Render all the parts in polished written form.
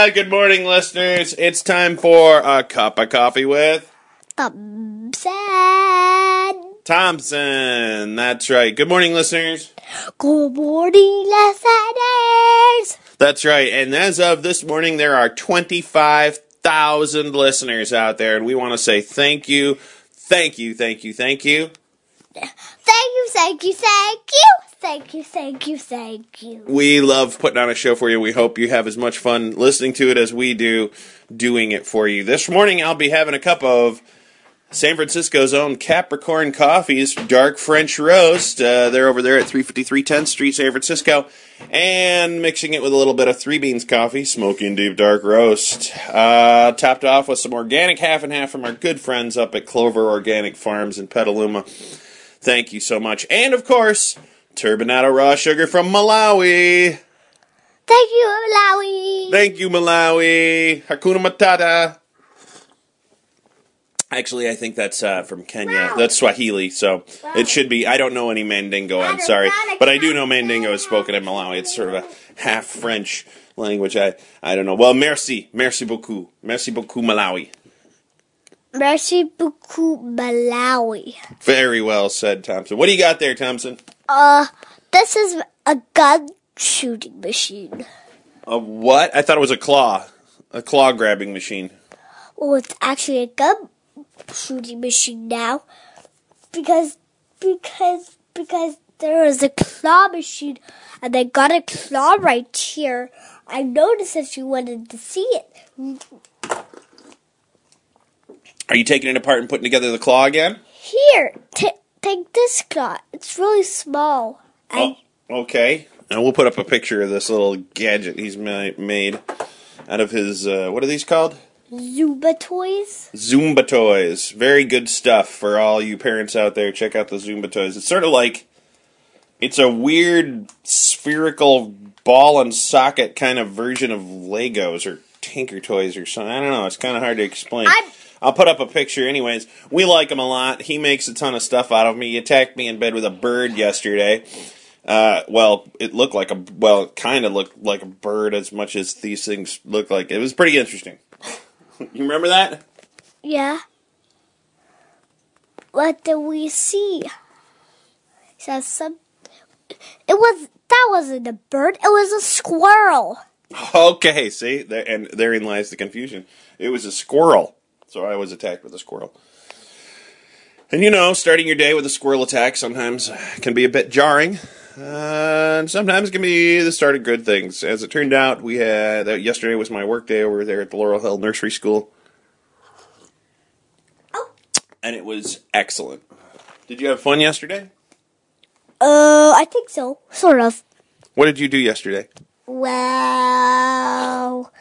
Good morning, listeners. It's time for a cup of coffee with Thompson. That's right. Good morning, listeners. Good morning, listeners. That's right. And as of this morning, there are 25,000 listeners out there, and we want to say thank you. Thank you. Thank you. We love putting on a show for you. We hope you have as much fun listening to it as we do doing it for you. This morning, I'll be having a cup of San Francisco's own Capricorn Coffee's Dark French Roast. They're over there at 353 10th Street, San Francisco. And mixing it with a little bit of Three Beans Coffee, Smoky and Deep Dark Roast. Topped off with some organic half and half from our good friends up at Clover Organic Farms in Petaluma. Thank you so much. And, of course, Turbinado Raw Sugar from Malawi. Thank you, Malawi. Thank you, Malawi. Hakuna Matata. Actually, I think that's from Kenya. Wow. That's Swahili, so it should be. I don't know any Mandingo, I'm sorry. But I do know Mandingo is spoken in Malawi. It's sort of a half-French language. I don't know. Well, merci. Merci beaucoup. Merci beaucoup, Malawi. Merci beaucoup, Malawi. Very well said, Thompson. What do you got there, Thompson? This is a gun shooting machine. A what? I thought it was a claw grabbing machine. Well, it's actually a gun shooting machine now, because there is a claw machine, and I got a claw right here. I noticed if you wanted to see it. Are you taking it apart and putting together the claw again? Here, take this claw. It's really small. Okay. And we'll put up a picture of this little gadget he's made out of his, what are these called? Zumba toys. Zumba toys. Very good stuff for all you parents out there. Check out the Zumba toys. It's sort of like, it's a weird spherical ball and socket kind of version of Legos or Tinker Toys or something. I don't know. It's kind of hard to explain. I'll put up a picture anyways. We like him a lot. He makes a ton of stuff out of me. He attacked me in bed with a bird yesterday. It kind of looked like a bird as much as these things look like. It was pretty interesting. You remember that? Yeah. What did we see? That wasn't a bird. It was a squirrel. Okay, see? Therein lies the confusion. It was a squirrel. So I was attacked with a squirrel. And starting your day with a squirrel attack sometimes can be a bit jarring. And sometimes can be the start of good things. As it turned out, yesterday was my work day over there at the Laurel Hill Nursery School. Oh. And it was excellent. Did you have fun yesterday? I think so. Sort of. What did you do yesterday? Well,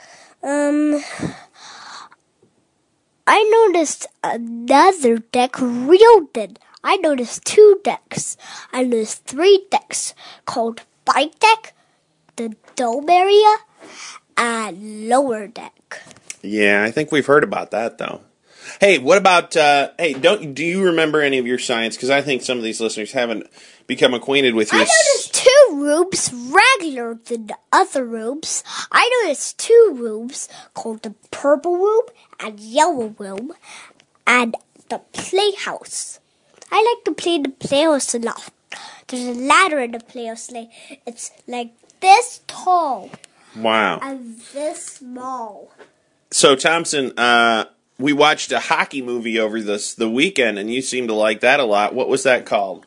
I noticed another deck reeled. I noticed 2 decks. I noticed 3 decks called Bike Deck, the Dome Area, and Lower Deck. Yeah, I think we've heard about that, though. Hey, what about, do you remember any of your science? Because I think some of these listeners haven't become acquainted with your... I noticed 2 rooms regular than the other rooms. I noticed 2 rooms called the Purple Room and Yellow Room and the Playhouse. I like to play in the Playhouse a lot. There's a ladder in the Playhouse. It's like this tall. Wow. And this small. So, Thompson, we watched a hockey movie over the weekend, and you seemed to like that a lot. What was that called?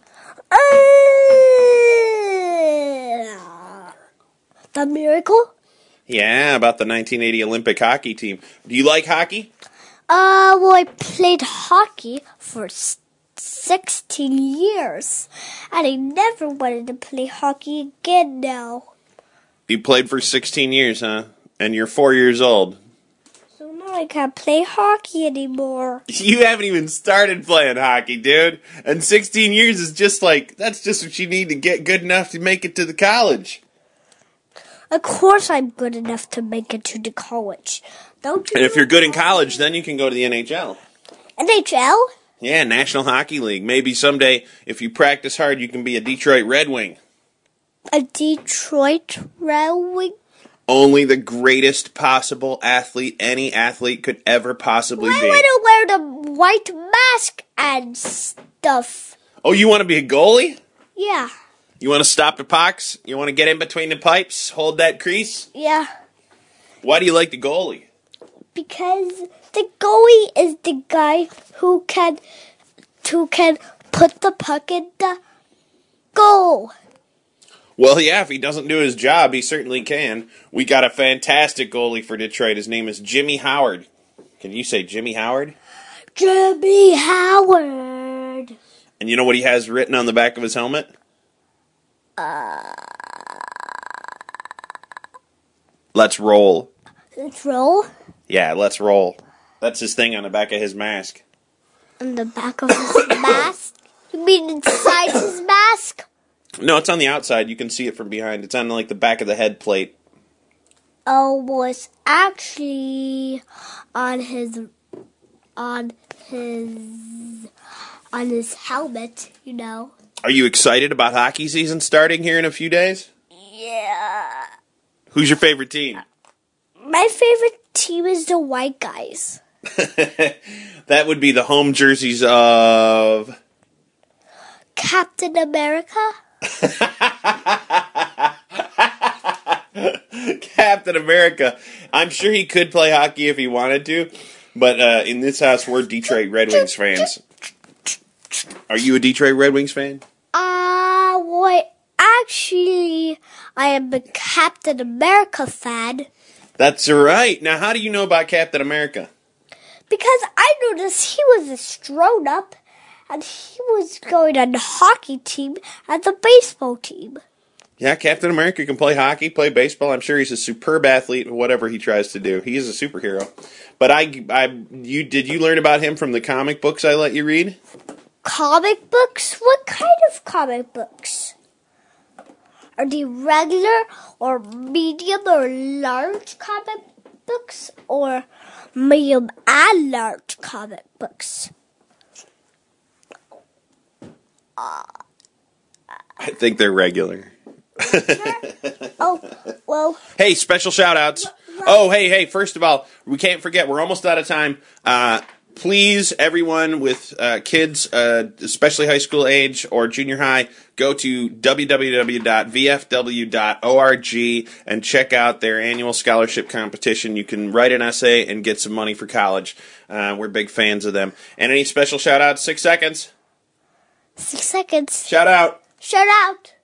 The Miracle? Yeah, about the 1980 Olympic hockey team. Do you like hockey? I played hockey for 16 years, and I never wanted to play hockey again now. You played for 16 years, huh? And you're 4 years old. So now I can't play hockey anymore. You haven't even started playing hockey, dude. And 16 years is that's just what you need to get good enough to make it to the college. Of course I'm good enough to make it to the college. Don't you? And if you're good in college, then you can go to the NHL. NHL? Yeah, National Hockey League. Maybe someday, if you practice hard, you can be a Detroit Red Wing. A Detroit Red Wing? only the greatest possible athlete any athlete could ever possibly be. I want to wear the white mask and stuff. Oh, you want to be a goalie? Yeah. You want to stop the pucks? You want to get in between the pipes, hold that crease? Yeah. Why do you like the goalie? Because the goalie is the guy who can put the puck in the goal. Well, yeah, if he doesn't do his job, he certainly can. We got a fantastic goalie for Detroit. His name is Jimmy Howard. Can you say Jimmy Howard? Jimmy Howard. And you know what he has written on the back of his helmet? Let's roll. Let's roll? Yeah, let's roll. That's his thing on the back of his mask. On the back of his mask? You mean inside his mask? No, it's on the outside. You can see it from behind. It's on like the back of the head plate. Oh, well, it's actually on his helmet, you know. Are you excited about hockey season starting here in a few days? Yeah. Who's your favorite team? My favorite team is the White Guys. That would be the home jerseys of Captain America? Captain America. I'm sure he could play hockey if he wanted to, but in this house, we're Detroit Red Wings fans. Are you a Detroit Red Wings fan? Well, actually, I am a Captain America fan. That's right. Now, how do you know about Captain America? Because I noticed he was a grown-up, and he was going on the hockey team and the baseball team. Yeah, Captain America can play hockey, play baseball. I'm sure he's a superb athlete, whatever he tries to do. He is a superhero. But did you learn about him from the comic books I let you read? Comic books? What kind of comic books? Are they regular or medium or large comic books or medium and large comic books? I think they're regular. Oh, well. Hey, special shout-outs. Oh, hey, first of all, we can't forget, we're almost out of time. Please, everyone with kids, especially high school age or junior high, go to www.vfw.org and check out their annual scholarship competition. You can write an essay and get some money for college. We're big fans of them. And any special shout-outs? 6 seconds. 6 seconds. Shout out. Shout out.